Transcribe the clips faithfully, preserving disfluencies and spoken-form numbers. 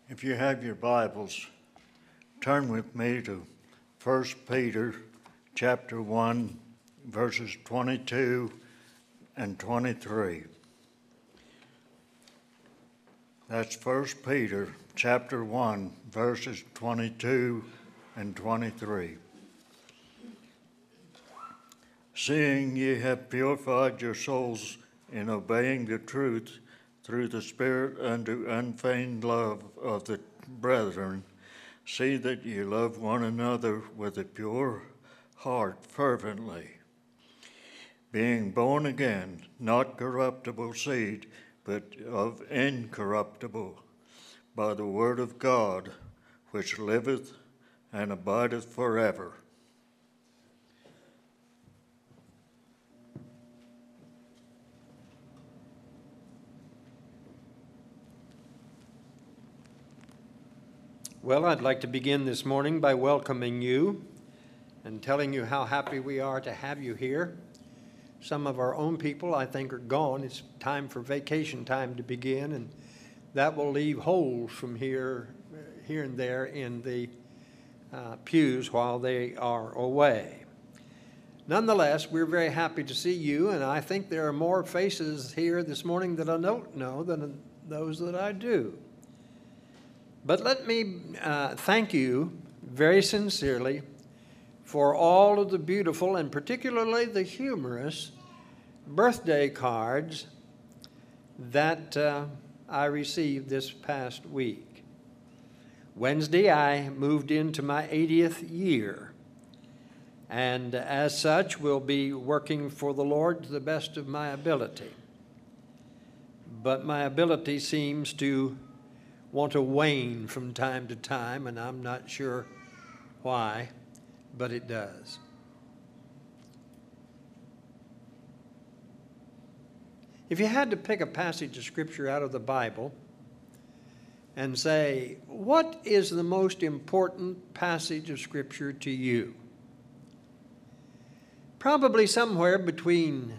If you have your Bibles, turn with me to First Peter chapter one, verses twenty-two and twenty-three. That's First Peter chapter one, verses twenty-two and twenty-three. Seeing ye have purified your souls in obeying the truth through the Spirit unto unfeigned love of the brethren, see that ye love one another with a pure heart fervently, being born again, not corruptible seed, but of incorruptible, by the word of God, which liveth and abideth forever. Well, I'd like to begin this morning by welcoming you and telling you how happy we are to have you here. Some of our own people, I think, are gone. It's time for vacation time to begin, and that will leave holes from here, here and there in the uh, pews while they are away. Nonetheless, we're very happy to see you, and I think there are more faces here this morning that I don't know than those that I do. But let me uh, thank you very sincerely for all of the beautiful and particularly the humorous birthday cards that uh, I received this past week. Wednesday, I moved into my eightieth year, and as such will be working for the Lord to the best of my ability. But my ability seems to want to wane from time to time, and I'm not sure why, but it does. If you had to pick a passage of Scripture out of the Bible and say, what is the most important passage of Scripture to you? Probably somewhere between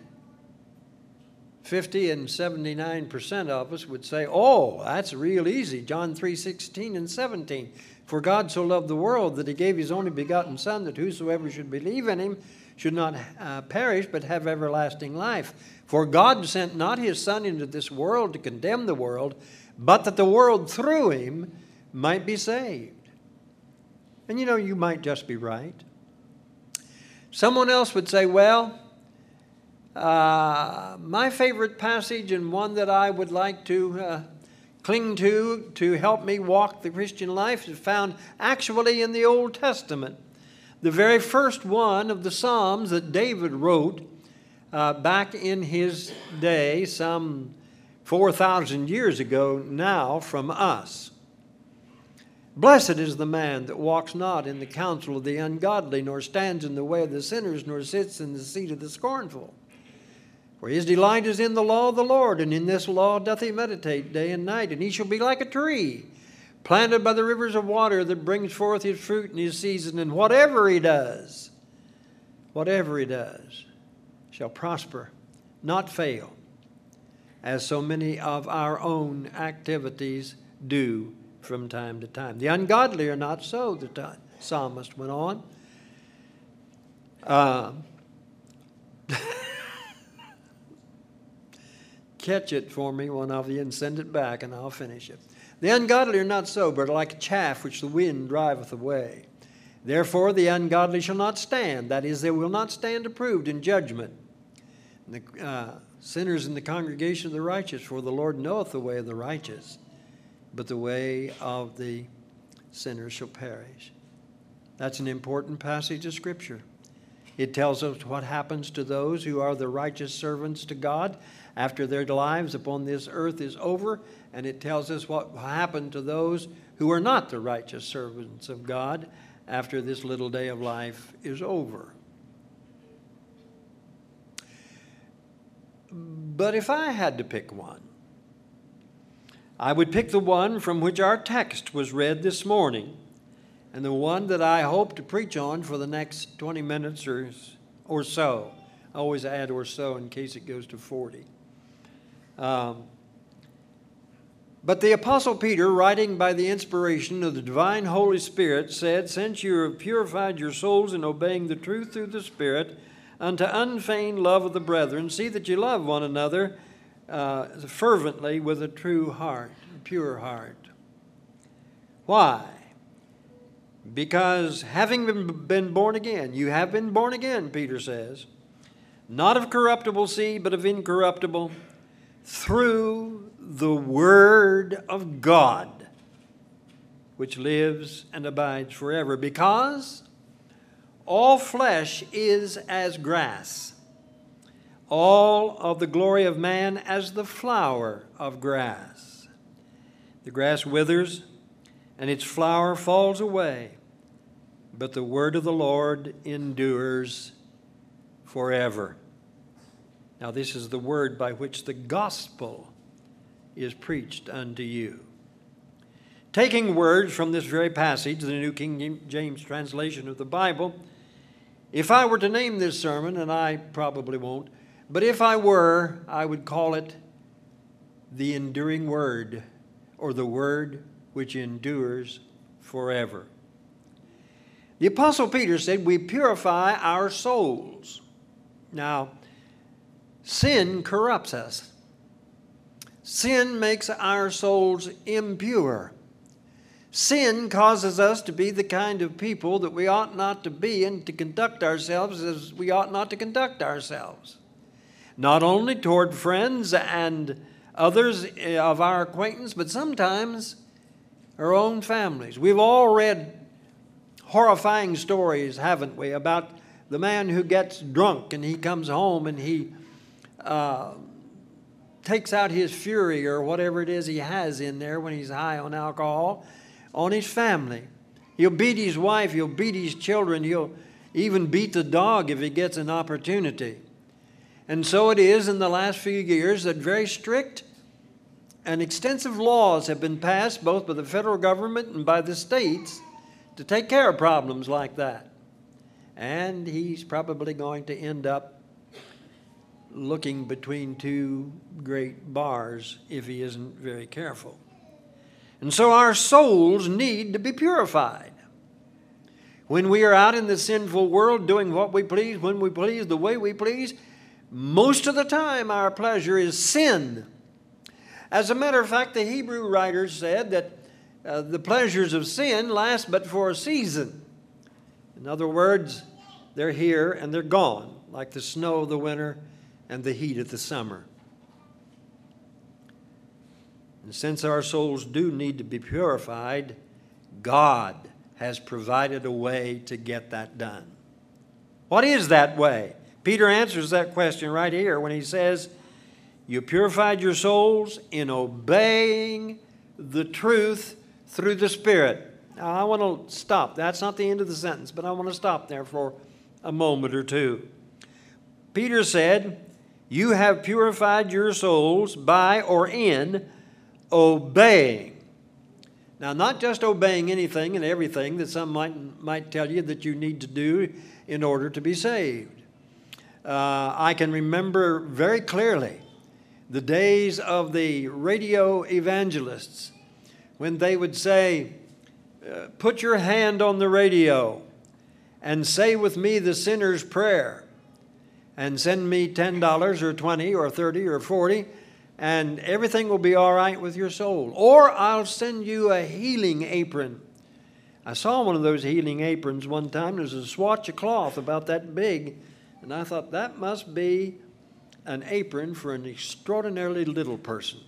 fifty and seventy-nine percent of us would say, oh, that's real easy. John three sixteen and seventeen. For God so loved the world that he gave his only begotten Son, that whosoever should believe in him should not uh, perish, but have everlasting life. For God sent not his Son into this world to condemn the world, but that the world through him might be saved. And you know, you might just be right. Someone else would say, well, Uh, my favorite passage, and one that I would like to uh, cling to to help me walk the Christian life, is found actually in the Old Testament. The very first one of the Psalms that David wrote uh, back in his day, some four thousand years ago now from us. Blessed is the man that walks not in the counsel of the ungodly, nor stands in the way of the sinners, nor sits in the seat of the scornful. For his delight is in the law of the Lord, and in this law doth he meditate day and night. And he shall be like a tree planted by the rivers of water, that brings forth his fruit in his season. And whatever he does, whatever he does, shall prosper, not fail, as so many of our own activities do from time to time. The ungodly are not so, the psalmist went on. Uh, Catch it for me, one of you, and send it back, and I'll finish it. The ungodly are not so, but are like chaff which the wind driveth away. Therefore the ungodly shall not stand, that is, they will not stand approved in judgment. And the uh, sinners in the congregation of the righteous, for the Lord knoweth the way of the righteous, but the way of the sinners shall perish. That's an important passage of Scripture. It tells us what happens to those who are the righteous servants to God after their lives upon this earth is over, and it tells us what will happen to those who are not the righteous servants of God after this little day of life is over. But if I had to pick one, I would pick the one from which our text was read this morning, and the one that I hope to preach on for the next twenty minutes or, or so. I always add or so in case it goes to forty. Um, But the Apostle Peter, writing by the inspiration of the divine Holy Spirit, said, "Since you have purified your souls in obeying the truth through the Spirit, unto unfeigned love of the brethren, see that you love one another uh, fervently with a true heart, a pure heart." Why? Because having been, been born again, you have been born again, Peter says, not of corruptible seed, but of incorruptible, through the Word of God, which lives and abides forever. Because all flesh is as grass, all of the glory of man as the flower of grass. The grass withers, and its flower falls away, but the word of the Lord endures forever. Now, this is the word by which the gospel is preached unto you. Taking words from this very passage, the New King James translation of the Bible, if I were to name this sermon, and I probably won't, but if I were, I would call it the enduring word, or the word which endures forever. The Apostle Peter said, we purify our souls. Now, sin corrupts us. Sin makes our souls impure. Sin causes us to be the kind of people that we ought not to be and to conduct ourselves as we ought not to conduct ourselves. Not only toward friends and others of our acquaintance, but sometimes our own families. We've all read horrifying stories, haven't we, about the man who gets drunk and he comes home and he uh, takes out his fury or whatever it is he has in there when he's high on alcohol on his family. He'll beat his wife, he'll beat his children, he'll even beat the dog if he gets an opportunity. And so it is in the last few years that very strict and extensive laws have been passed both by the federal government and by the states to take care of problems like that. And he's probably going to end up looking between two great bars if he isn't very careful. And so our souls need to be purified. When we are out in the sinful world doing what we please, when we please, the way we please, most of the time our pleasure is sin. As a matter of fact, the Hebrew writers said that uh, the pleasures of sin last but for a season. In other words, they're here and they're gone, like the snow of the winter and the heat of the summer. And since our souls do need to be purified, God has provided a way to get that done. What is that way? Peter answers that question right here when he says, you purified your souls in obeying the truth through the Spirit. Now, I want to stop. That's not the end of the sentence, but I want to stop there for a moment or two. Peter said, you have purified your souls by or in obeying. Now, not just obeying anything and everything that some might, might tell you that you need to do in order to be saved. Uh, I can remember very clearly the days of the radio evangelists when they would say, uh, put your hand on the radio and say with me the sinner's prayer and send me ten dollars or twenty or thirty or forty and everything will be all right with your soul. Or I'll send you a healing apron. I saw one of those healing aprons one time. There's a swatch of cloth about that big, and I thought that must be an apron for an extraordinarily little person.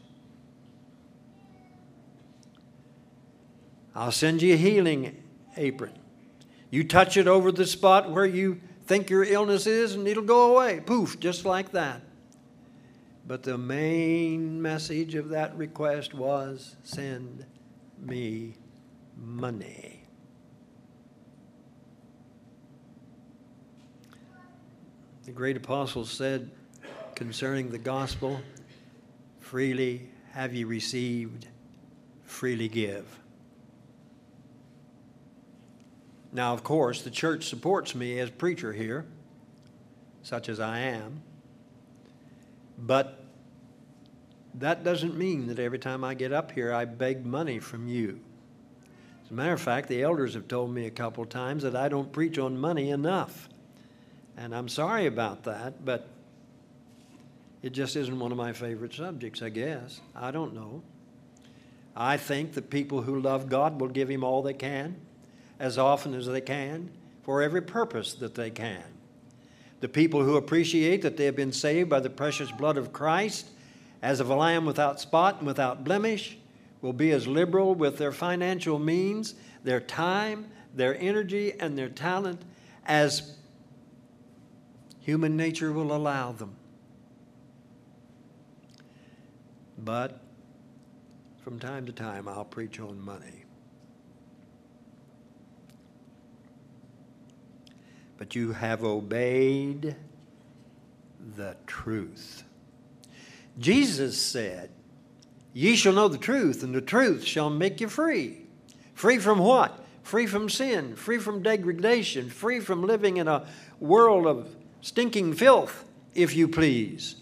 I'll send you a healing apron. You touch it over the spot where you think your illness is, and it'll go away. Poof, just like that. But the main message of that request was, send me money. The great apostle said concerning the gospel, freely have ye received, freely give. Now, of course, the church supports me as preacher here, such as I am. But that doesn't mean that every time I get up here I beg money from you. As a matter of fact, the elders have told me a couple times that I don't preach on money enough. And I'm sorry about that, but it just isn't one of my favorite subjects, I guess. I don't know. I think that people who love God will give Him all they can, as often as they can, for every purpose that they can. The people who appreciate that they have been saved by the precious blood of Christ, as of a lamb without spot and without blemish, will be as liberal with their financial means, their time, their energy, and their talent as human nature will allow them. But from time to time, I'll preach on money. But you have obeyed the truth. Jesus said, "Ye shall know the truth, and the truth shall make you free." Free from what? Free from sin, free from degradation, free from living in a world of stinking filth, if you please.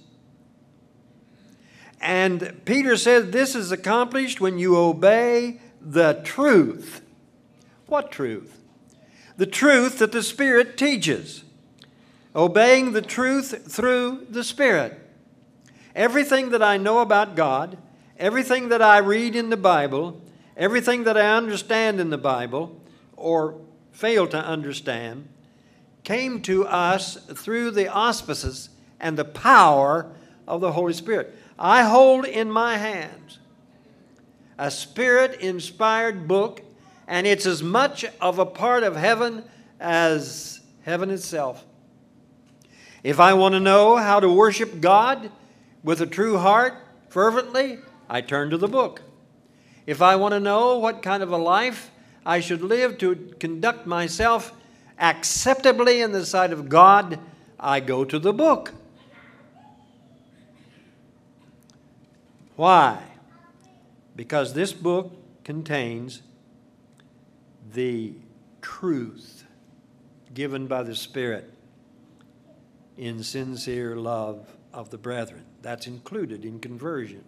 And Peter said this is accomplished when you obey the truth. What truth? The truth that the Spirit teaches. Obeying the truth through the Spirit. Everything that I know about God, everything that I read in the Bible, everything that I understand in the Bible, or fail to understand, came to us through the auspices and the power of the Holy Spirit. I hold in my hands a Spirit-inspired book, and it's as much of a part of heaven as heaven itself. If I want to know how to worship God with a true heart, fervently, I turn to the book. If I want to know what kind of a life I should live to conduct myself acceptably in the sight of God, I go to the book. Why? Because this book contains the truth given by the Spirit in sincere love of the brethren. That's included in conversion.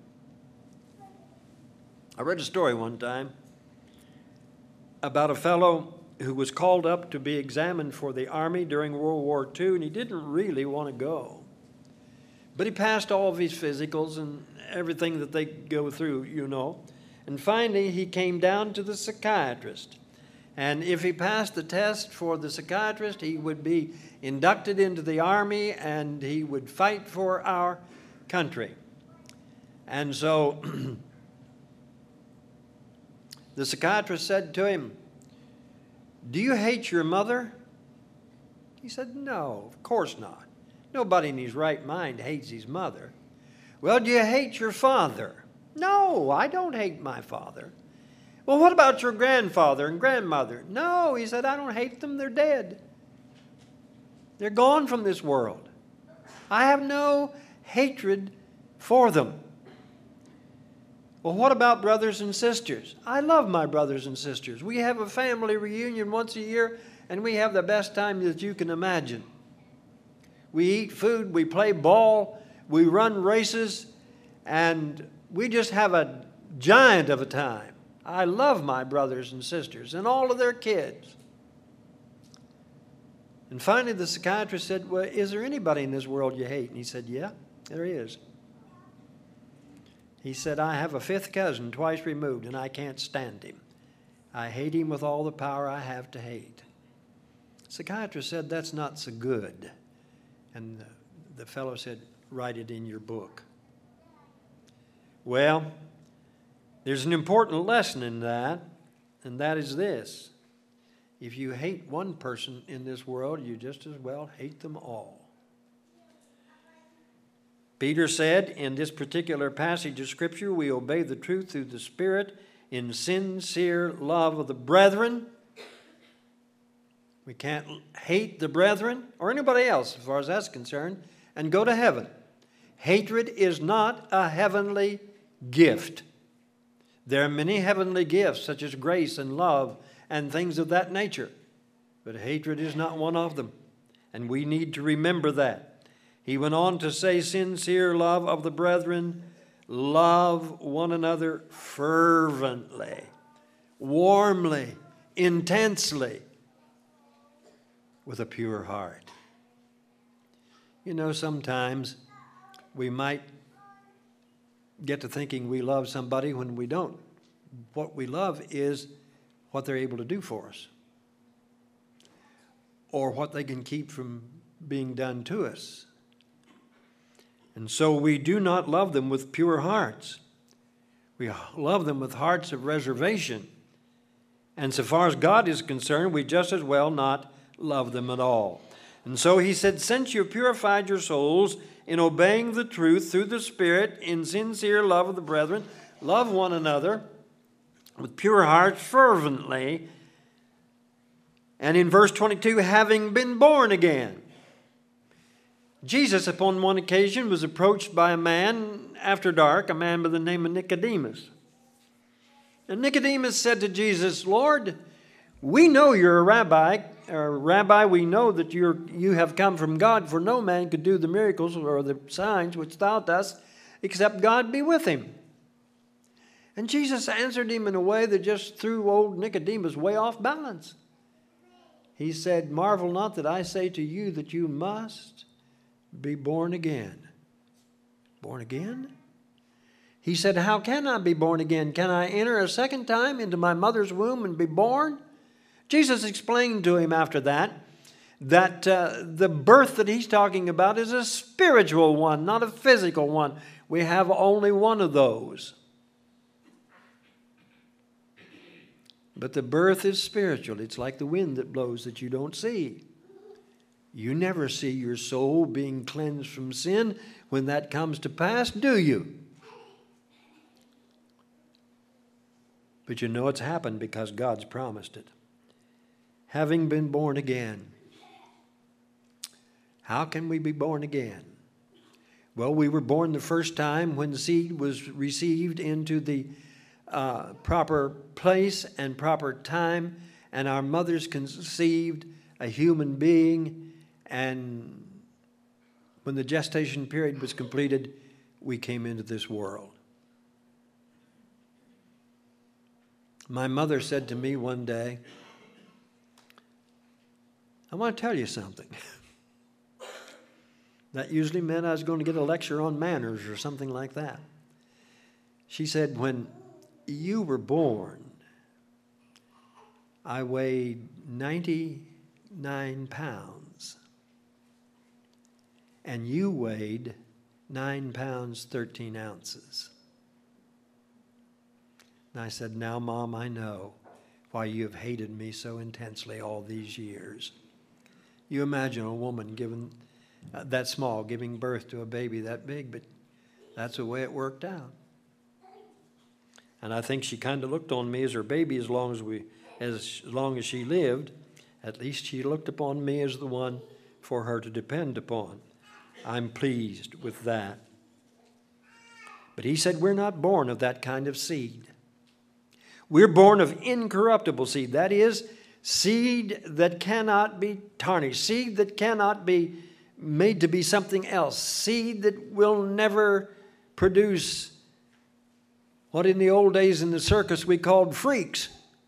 I read a story one time about a fellow who was called up to be examined for the army during World War Two, and he didn't really want to go. But he passed all of his physicals and everything that they go through, you know. And finally, he came down to the psychiatrist. And if he passed the test for the psychiatrist, he would be inducted into the army and he would fight for our country. And so the psychiatrist said to him, "Do you hate your mother?" He said, "No, of course not. Nobody in his right mind hates his mother." "Well, do you hate your father?" "No, I don't hate my father." "Well, what about your grandfather and grandmother?" "No," he said, "I don't hate them. They're dead. They're gone from this world. I have no hatred for them." "Well, what about brothers and sisters?" "I love my brothers and sisters. We have a family reunion once a year, and we have the best time that you can imagine. We eat food, we play ball, we run races, and we just have a giant of a time. I love my brothers and sisters and all of their kids." And finally the psychiatrist said, "Well, is there anybody in this world you hate?" And he said, "Yeah, there is." He said, "I have a fifth cousin twice removed, and I can't stand him. I hate him with all the power I have to hate." The psychiatrist said, "That's not so good." And the, the fellow said, "Write it in your book." Well, there's an important lesson in that, and that is this. If you hate one person in this world, you just as well hate them all. Peter said in this particular passage of Scripture, we obey the truth through the Spirit in sincere love of the brethren. We can't hate the brethren or anybody else, as far as that's concerned, and go to heaven. Hatred is not a heavenly gift. There are many heavenly gifts, such as grace and love and things of that nature. But hatred is not one of them. And we need to remember that. He went on to say, sincere love of the brethren, love one another fervently, warmly, intensely, with a pure heart. You know, sometimes we might get to thinking we love somebody when we don't. What we love is what they're able to do for us, or what they can keep from being done to us. And so we do not love them with pure hearts. We love them with hearts of reservation. And so far as God is concerned, we just as well not love them at all. And so he said, since you purified your souls in obeying the truth through the Spirit, in sincere love of the brethren, love one another with pure hearts fervently. And in verse twenty-two, having been born again. Jesus, upon one occasion, was approached by a man after dark, a man by the name of Nicodemus. And Nicodemus said to Jesus, Lord, we know you're a rabbi. Or, Rabbi, we know that you're, you have come from God, for no man could do the miracles or the signs which thou dost, except God be with him. And Jesus answered him in a way that just threw old Nicodemus way off balance. He said, marvel not that I say to you that you must be born again. Born again? He said, how can I be born again? Can I enter a second time into my mother's womb and be born? Jesus explained to him after that that uh, the birth that he's talking about is a spiritual one, not a physical one. We have only one of those. But the birth is spiritual. It's like the wind that blows that you don't see. You never see your soul being cleansed from sin when that comes to pass, do you? But you know it's happened because God's promised it. Having been born again. How can we be born again? Well, we were born the first time when the seed was received into the uh, proper place and proper time, and our mothers conceived a human being, and when the gestation period was completed, we came into this world. My mother said to me one day, I want to tell you something. That usually meant I was going to get a lecture on manners or something like that. She said, when you were born, I weighed ninety-nine pounds, and you weighed nine pounds, thirteen ounces. And I said, now, Mom, I know why you have hated me so intensely all these years. You imagine a woman given uh, that small, giving birth to a baby that big, but that's the way it worked out. And I think she kind of looked on me as her baby as long as we, as long as she lived. At least she looked upon me as the one for her to depend upon. I'm pleased with that. But he said we're not born of that kind of seed. We're born of incorruptible seed. That is, seed that cannot be tarnished, seed that cannot be made to be something else, seed that will never produce what in the old days in the circus we called freaks.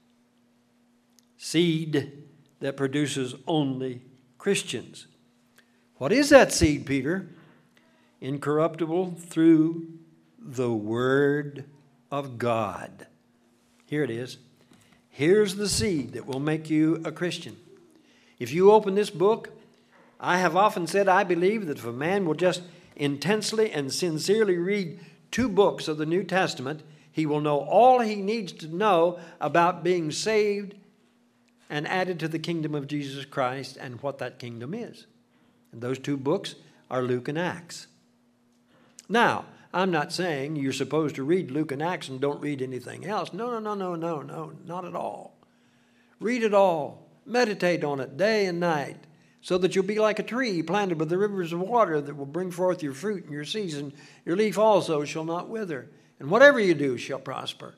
Seed that produces only Christians. What is that seed, Peter? Incorruptible through the Word of God. Here it is. Here's the seed that will make you a Christian. If you open this book, I have often said I believe that if a man will just intensely and sincerely read two books of the New Testament, he will know all he needs to know about being saved and added to the kingdom of Jesus Christ and what that kingdom is. And those two books are Luke and Acts. Now, I'm not saying you're supposed to read Luke and Acts and don't read anything else. No, no, no, no, no, no, not at all. Read it all. Meditate on it day and night so that you'll be like a tree planted by the rivers of water that will bring forth your fruit in your season. Your leaf also shall not wither, and whatever you do shall prosper.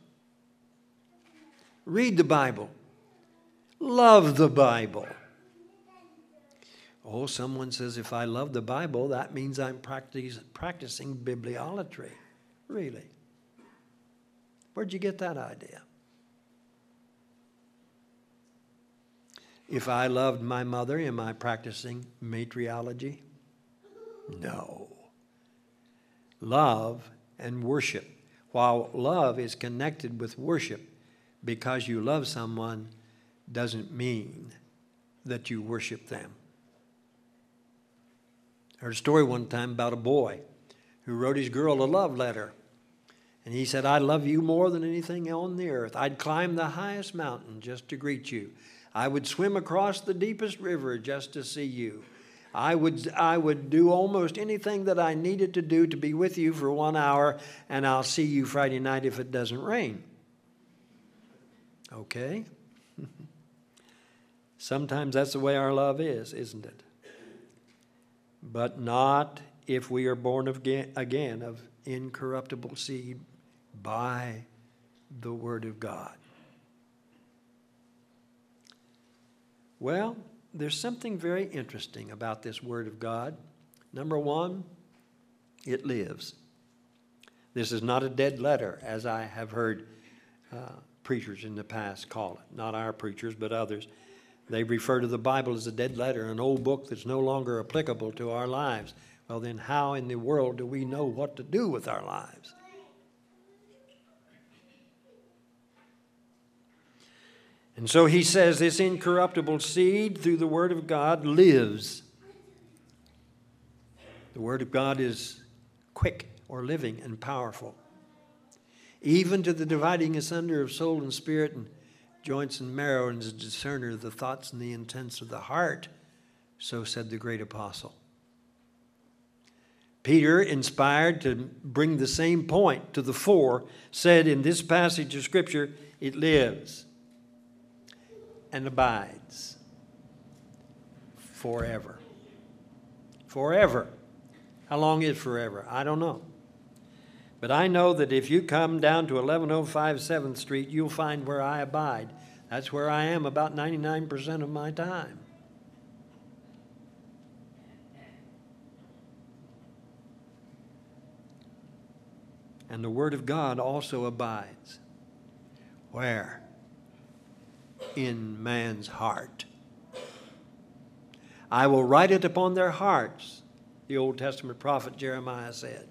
Read the Bible. Love the Bible. Oh, someone says if I love the Bible, that means I'm practice, practicing bibliolatry. Really? Where'd you get that idea? If I loved my mother, am I practicing matriology? No. Love and worship. While love is connected with worship, because you love someone doesn't mean that you worship them. I heard a story one time about a boy who wrote his girl a love letter. And he said, I love you more than anything on the earth. I'd climb the highest mountain just to greet you. I would swim across the deepest river just to see you. I would, I would do almost anything that I needed to do to be with you for one hour, and I'll see you Friday night if it doesn't rain. Okay? Sometimes that's the way our love is, isn't it? But not if we are born again of incorruptible seed by the Word of God. Well, there's something very interesting about this Word of God. Number one, it lives. This is not a dead letter, as I have heard uh, preachers in the past call it. Not our preachers, but others. They refer to the Bible as a dead letter, an old book that's no longer applicable to our lives. Well, then how in the world do we know what to do with our lives? And so he says this incorruptible seed through the Word of God lives. The Word of God is quick or living and powerful, even to the dividing asunder of soul and spirit and joints and marrow, and is a discerner of the thoughts and the intents of the heart. So said the great apostle. Peter, inspired to bring the same point to the fore, said in this passage of Scripture, it lives and abides forever. Forever. How long is forever? I don't know. But I know that if you come down to eleven oh five seventh Street, you'll find where I abide. That's where I am about ninety-nine percent of my time. And the Word of God also abides. Where? In man's heart. I will write it upon their hearts, the Old Testament prophet Jeremiah said.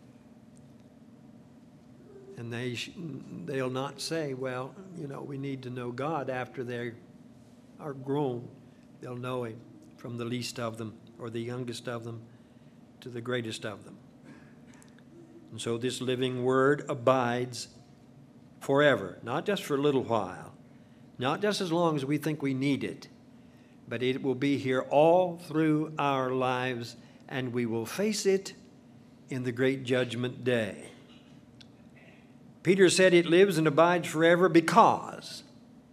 And they sh- they'll not say, well, you know, we need to know God after they are grown. They'll know Him from the least of them or the youngest of them to the greatest of them. And so this living Word abides forever, not just for a little while, not just as long as we think we need it, but it will be here all through our lives, and we will face it in the great judgment day. Peter said it lives and abides forever because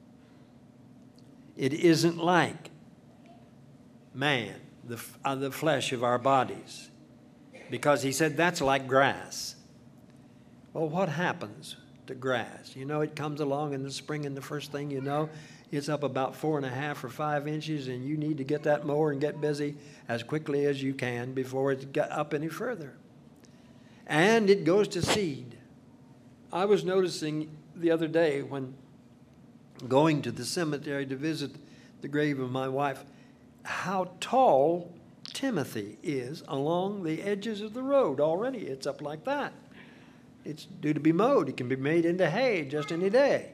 it isn't like man, the, uh, the flesh of our bodies. Because he said that's like grass. Well, what happens to grass? You know, it comes along in the spring, and the first thing you know, it's up about four and a half or five inches, and you need to get that mower and get busy as quickly as you can before it got up any further. And it goes to seed. I was noticing the other day when going to the cemetery to visit the grave of my wife, how tall Timothy is along the edges of the road already. It's up like that. It's due to be mowed. It can be made into hay just any day.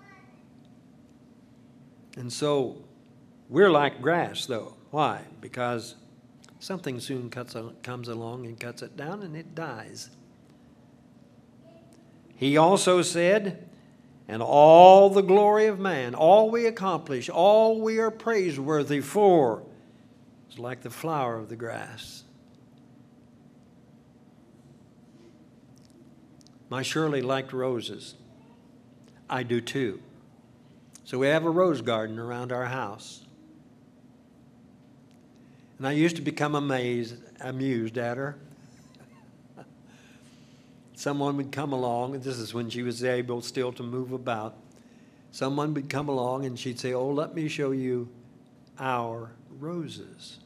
And so we're like grass, though. Why? Because something soon cuts, comes along and cuts it down, and it dies. He also said, and all the glory of man, all we accomplish, all we are praiseworthy for, is like the flower of the grass. My Shirley liked roses. I do too. So we have a rose garden around our house. And I used to become amazed, amused at her. Someone would come along, and this is when she was able still to move about. Someone would come along and she'd say, oh, let me show you our roses.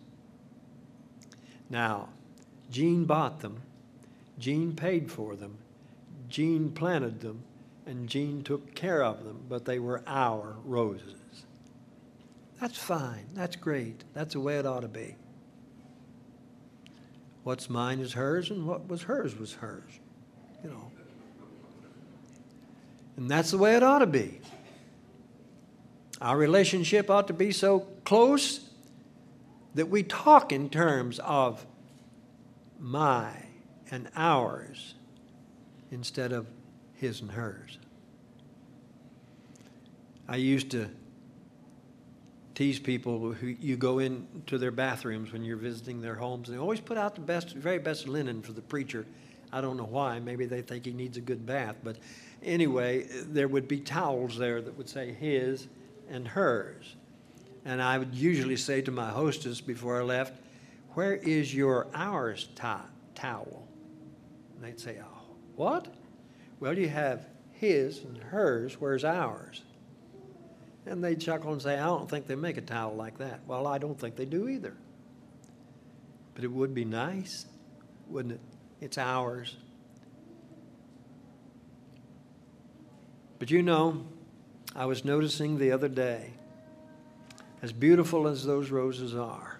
Now, Jean bought them. Jean paid for them. Gene planted them, and Gene took care of them, but they were our roses. That's fine. That's great. That's the way it ought to be. What's mine is hers, and what was hers was hers. You know. And that's the way it ought to be. Our relationship ought to be so close that we talk in terms of my and ours instead of his and hers. I used to tease people who you go into their bathrooms when you're visiting their homes. They always put out the best, very best linen for the preacher. I don't know why. Maybe they think he needs a good bath. But anyway, there would be towels there that would say his and hers. And I would usually say to my hostess before I left, "Where is your ours to- towel?" And they'd say, "Oh, what?" "Well, you have his and hers. Where's ours?" And they'd chuckle and say, "I don't think they make a towel like that." Well, I don't think they do either. But it would be nice, wouldn't it? It's ours. But you know, I was noticing the other day, as beautiful as those roses are,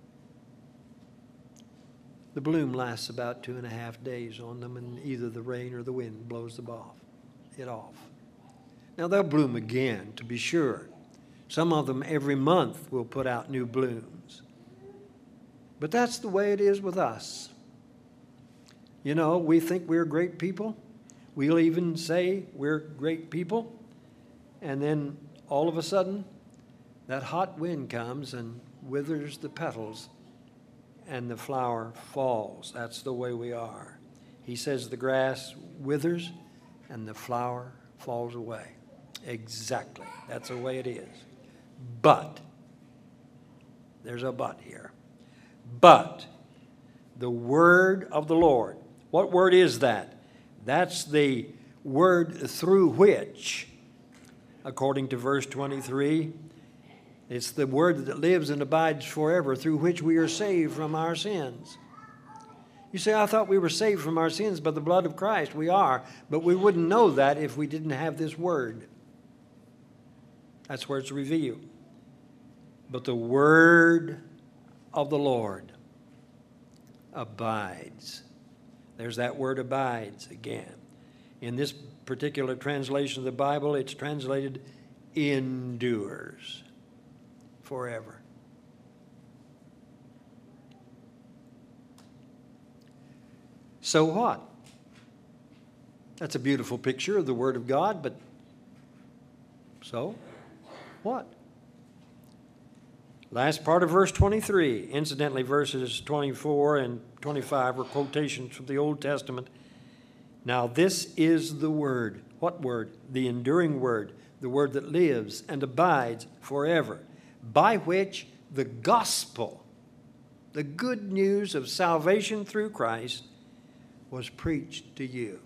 the bloom lasts about two and a half days on them, and either the rain or the wind blows them off, it off. Now, they'll bloom again, to be sure. Some of them every month will put out new blooms. But that's the way it is with us. You know, we think we're great people. We'll even say we're great people. And then all of a sudden, that hot wind comes and withers the petals, and the flower falls. That's the way we are. He says the grass withers and the flower falls away. Exactly. That's the way it is. But, there's a but here. But, the word of the Lord. What word is that? That's the word through which, according to verse twenty-three, it's the word that lives and abides forever, through which we are saved from our sins. You say, "I thought we were saved from our sins by the blood of Christ." We are, but we wouldn't know that if we didn't have this word. That's where it's revealed. But the word of the Lord abides. There's that word abides again. In this particular translation of the Bible, it's translated endures forever. So what? That's a beautiful picture of the Word of God, but so what? Last part of verse twenty-three. Incidentally, verses twenty-four and twenty-five are quotations from the Old Testament. Now this is the word. What word? The enduring word, the word that lives and abides forever, by which the gospel, the good news of salvation through Christ, was preached to you.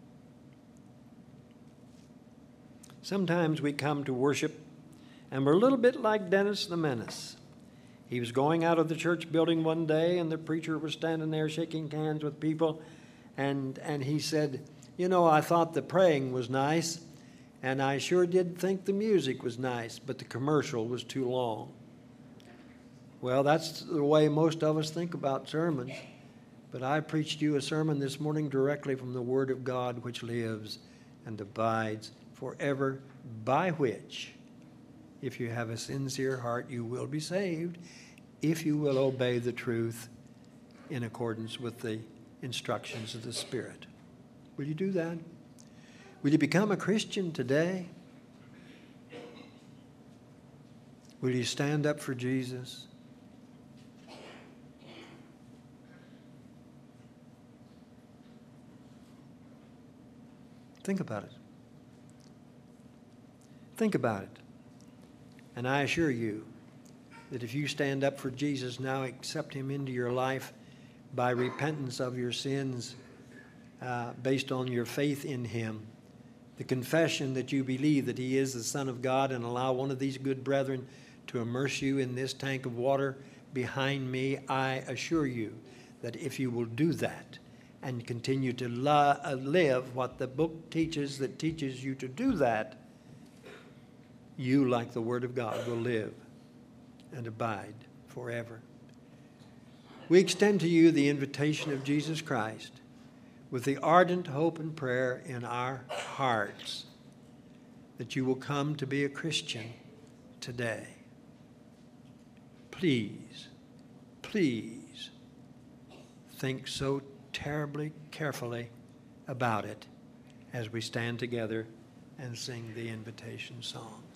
Sometimes we come to worship and we're a little bit like Dennis the Menace. He was going out of the church building one day, and the preacher was standing there shaking hands with people, and, and he said, "You know, I thought the praying was nice, and I sure did think the music was nice, but the commercial was too long." Well, that's the way most of us think about sermons. But I preached you a sermon this morning directly from the Word of God, which lives and abides forever, by which, if you have a sincere heart, you will be saved, if you will obey the truth in accordance with the instructions of the Spirit. Will you do that? Will you become a Christian today? Will you stand up for Jesus? Think about it. Think about it. And I assure you that if you stand up for Jesus now, accept him into your life by repentance of your sins uh, based on your faith in him, the confession that you believe that he is the Son of God, and allow one of these good brethren to immerse you in this tank of water behind me, I assure you that if you will do that and continue to lo- uh, live what the book teaches that teaches you to do that, you, like the Word of God, will live and abide forever. We extend to you the invitation of Jesus Christ with the ardent hope and prayer in our hearts that you will come to be a Christian today. Please, please think so terribly carefully about it as we stand together and sing the invitation song.